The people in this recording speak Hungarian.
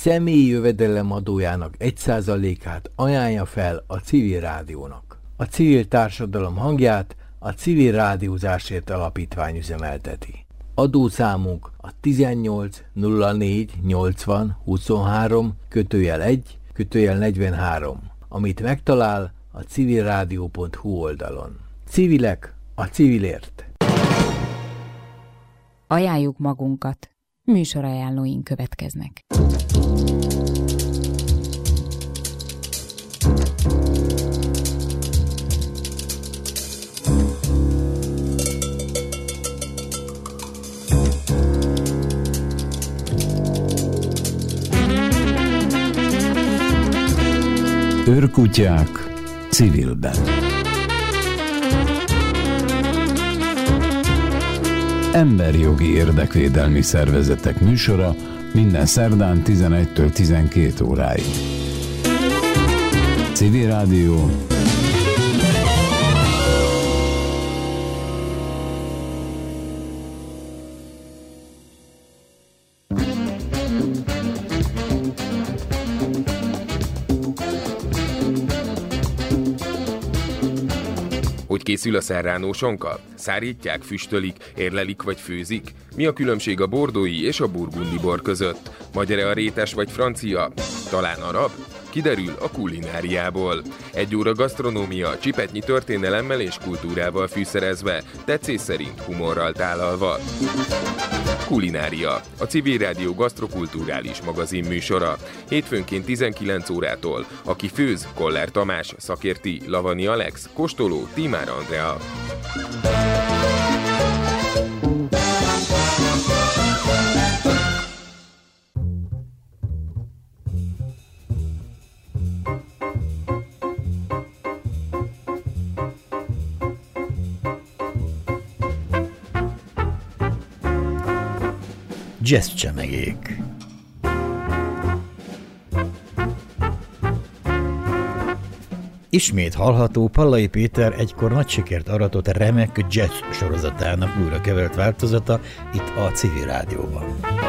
személyi jövedelem adójának 1%-át ajánlja fel a civil rádiónak. A civil társadalom hangját a Civil Rádiózásért Alapítvány üzemelteti. Adószámunk a 18 04 80 23 /1/43, amit megtalál a civilradio.hu oldalon. Civilek a civilért. Ajánljuk magunkat. Műsorajánlóink következnek. Őrkutyák civilben. Emberjogi érdekvédelmi szervezetek műsora minden szerdán 11-től 12 óráig. Civil Rádió. Hogy készül a serrano sonka? Szárítják, füstölik, érlelik vagy főzik? Mi a különbség a bordói és a burgundi bor között? Magyar-e a rétes vagy francia? Talán arab? Kiderül a kulináriából. 1 óra gasztronómia, csipetnyi történelemmel és kultúrával fűszerezve, tetszés szerint humorral tálalva. Kulinária, a Civil Rádió gasztrokulturális magazin műsora. Hétfőnként 19 órától. Aki főz, Koller Tamás, szakérti, Lavani Alex, kóstoló, Tímár Andrea. Jazzcsemegék. Ismét hallható Pallai Péter egykor nagy sikert aratott remek jazz sorozatának újra kevert változata itt a Civil Rádióban.